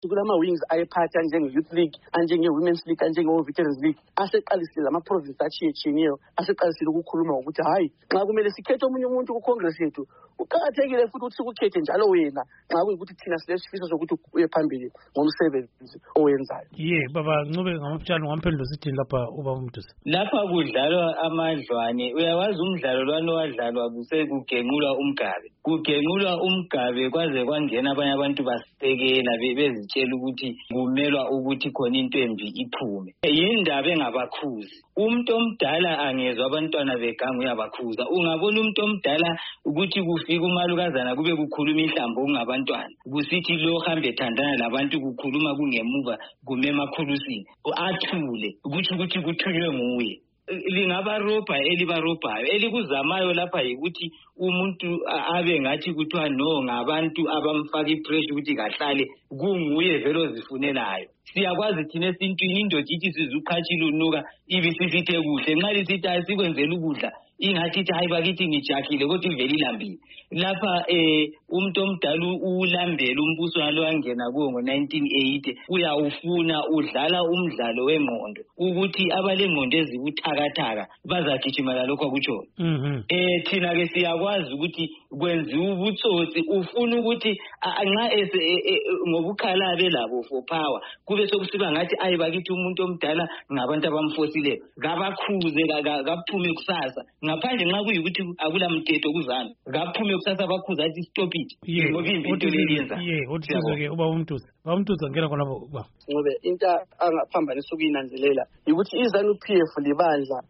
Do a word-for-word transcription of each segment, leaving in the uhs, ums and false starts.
kulama wings ayephatha njenge Youth League, anjenge Women's League, anjenge Veterans League, aseqalisile ama province achiyechiyeneyo, aseqalisile ukukhuluma ukuthi hayi nxa kumele sikhethe omunye umuntu ku Congress yethu uqakathekile futhi ukuthi sikukhethe njalo wena nxa kuyikuthi thina silesifiso sokuthi uye phambili ngomsebenzi owenzayo. Ye baba Ncube ngamaphushana ngamphendlo sithini lapha uba uMdusi. Lapha kudlalwa amadlwane, uyawazi umdlalo lwano wadlalwa kusekugenqulwa umgabe. Kugenqulwa umgabe kwaze kwangena abanye abantu basekela bezitshela ukuthi kumelwa ukuthi khona into embi iphume. Yindaba engabakhuzi. Umuntu omdala angezwe abantwana beganga uyabakhuza. Ungabona umuntu omdala ukuthi kufika umalukazana kube kukhuluma ihlambo kungabantwana. Kusithi lo hambe ethandana labantu kukhuluma kungemuva kumema khulusi. Athule ukuthi ukuthi kuthunywe nguye. Lingaba ropa elibarobhayo elikuzamayo lapha yikuthi umuntu abe ngathi kuthiwa no ngabantu abamfaka ipressure ukuthi kahlale kunguye vele ozifunelayo. Siyakwazi thina esintwini indoda ithi sizuqhatshile unuka ibisisithe kuhle nxa lisithi asikwenzela ukudla ingathi hayi bakithi ngijakile kodwa ivele ilambile. Lapha eh umuntu omdala ulambela umbuso walo wangena kuwo ngo nineteen eighty uyawufuna udlala umdlalo wengqondo ukuthi abalengqondo ezibuthakathaka bazagijima lokho akutsho. Mhm. Eh thina ke siyakwazi ukuthi kwenziwa ubutsotsi ufuna ukuthi nxa ese ngobukhalabe labo for power kube sokusiba ngathi ayi bakithi umuntu omdala ngabantu abamfosile ngabakhuze kaphume kusasa ngaphandle nxa kuyikuthi akula mthetho kuzana ngaphume kusasa bakhuza athi stop it ngoba into leyenza ye uthizo ke uba uMdusi ba uMdusi ngena khona ba ngobe into angaphambanisa ukuyinanzelela ukuthi iZANU-P F libandla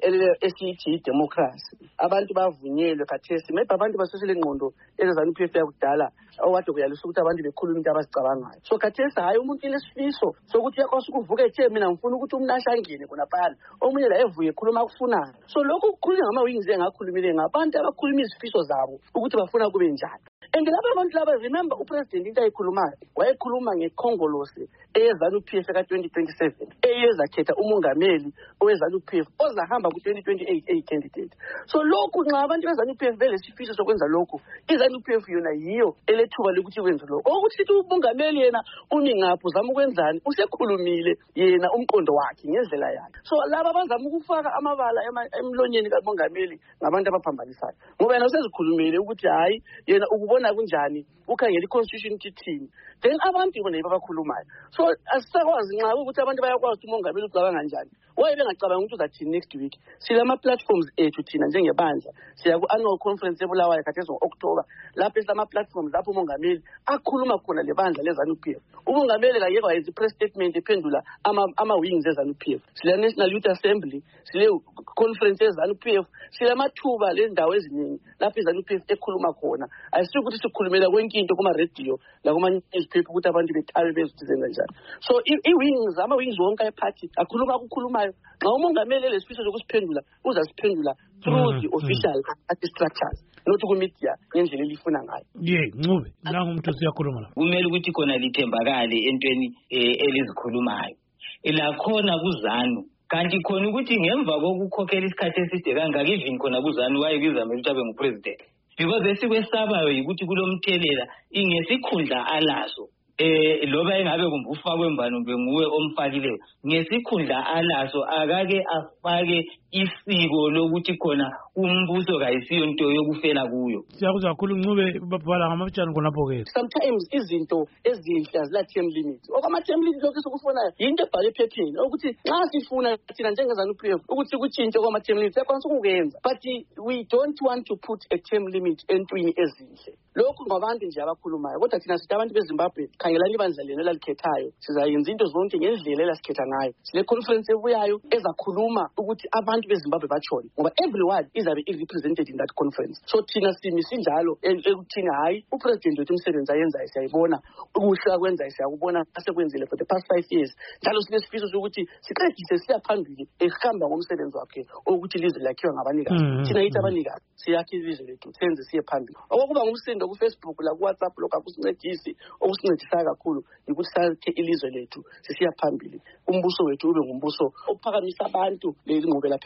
esithi democracy abantu bavunyelwe khathesi maybe abantu basosele ngqondo eZANU-P F yakudala owade kuyalisa ukuthi abantu bekhuluma into abazicabangayo. So khathesi hayi umuntu ilesifiso sokuthi yakwazi ukuvuka ethe mina ngifuna ukuthi umnasha angene khona phana omunye la evuye ekhuluma akufunayo. So lokho kukhulunywa ngama wings engakhulumile ngabantu abakhuluma izifiso zabo ukuthi bafuna kube njani. And laba abantu laba remember upresident into ayikhulumayo wayekhuluma ngekhongolose eyeZANU-P F ka twenty twenty-seven eyezakhetha umongameli oweZANU-P F ozahamba ku twenty twenty-eight a candidate. So lokhu nxa abantu beZANU-P F vele sifiso sokwenza lokhu iZANU-P F yona yiyo elethuba lokuthi kwenze lokho ukuthi umongameli yena umi ngapho zama ukwenzani usekhulumile yena umqondo wakhe ngendlela yakhe. So laba bazama ukufaka amabala emlonyeni kamongameli ngabantu abaphambanisayo ngoba yena usezikhulumile ukuthi hayi yena ukubona kunjani ukhangela iconstitution thini then abantu bona babakhulumayo. So asisakwazi nxa ukuthi abantu bayakwazi ukuthi umongameli ucabanga kanjani waye bengacabanga ukuthi uzathini next week. Silama platforms ethu thina njengebandla siya ku annual conference eBulawayo khathesi ngo-October lapho esilama platforms lapho umongameli akhuluma khona lebandla leZANU-P F. Umongameli kayeke wayenza i-press statement ephendula ama ama wings eZANU-P F. Sile National Youth Assembly, sile conference eZANU-P F, silamathuba lendawo eziningi lapho iZANU-P F ekhuluma khona. Ayisiyo ukuthi sikhulumela konke into kuma radio la kuma newspaper ukuthi abantu bethabe bezithi kanjani. So i-wings ama wings wonke ayephathi akhuluma ukukhulumayo nxa umongameli lesifiso sokusiphendula uzasiphendula through the official structures not ku media ngendlela elifuna ngayo. Ye Ncube la ngumuntu siyakhuluma la kumele ukuthi khona lithembakale entweni elizikhulumayo elakhona kuZANU kanti khona ukuthi ngemva kokukhokhela isikhathi eside kangaka even khona kuZANU wayekizama ukuthi abe ngupresident because esikwesabayo yikuthi kulomthelela ingesikhundla alaso eh loba engabe kumbufa kwembano benguwe omfakileyo ngesikhundla alaso akake afake isiko lokuthi khona umbuso kayisiyo into yokufela kuyo. Siyakuza kakhulu Ncube babhala ngamaphushana khonapho ke. Sometimes izinto ezinhle azila term limit. Okama term limit lokho sokufunayo into ebhale ephepheni ukuthi nxa sifuna thina njengeZANU-P F ukuthi kutshintshe kwama term limit yakwanisa ukuyenza but we don't want to put a term limit entwini ezinhle. Lokho ngabantu nje abakhulumayo kodwa thina sithi abantu beZimbabwe khangelani ibandla lena lalikhethayo sizayenza into zonke ngendlela elasikhetha ngayo. Sile conference ebuyayo ezakhuluma ukuthi abantu beZimbabwe bachone ngoba everyone izabe represented in that conference. So thina simi sinjalo ekuthini hayi upresident wethu umsebenzi ayenzayo siyayibona ukuhla kwenza siyakubona asekwenzile for the past five years njalo sinesifiso sokuthi siqedise siya phambili ehamba ngomsebenzi wakhe ukuthi ilizwe lakhiwa ngabanikazi. Thina yithi abanikazi siyakhe ilizwe lethu senze siye phambili. Okuba ngumsindo ku Facebook la ku WhatsApp lokho akusincedisi okusincedisa kakhulu ukuthi sakhe ilizwe lethu sisiya phambili umbuso wethu ube ngumbuso ophakamisa abantu lezingqubela phambili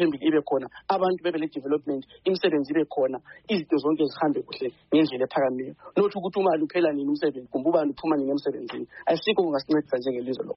i-economic ibe khona, abantu bebe le-development, imisebenzi ibe khona, izinto zonke zihambe kuhle ngendlela ephakamileyo. Not ukuthi umali uphela nini umsebenzi, kumbe ubani uphuma nini emsebenzini. Ayisikho kungasincedisa njengelizwe lo.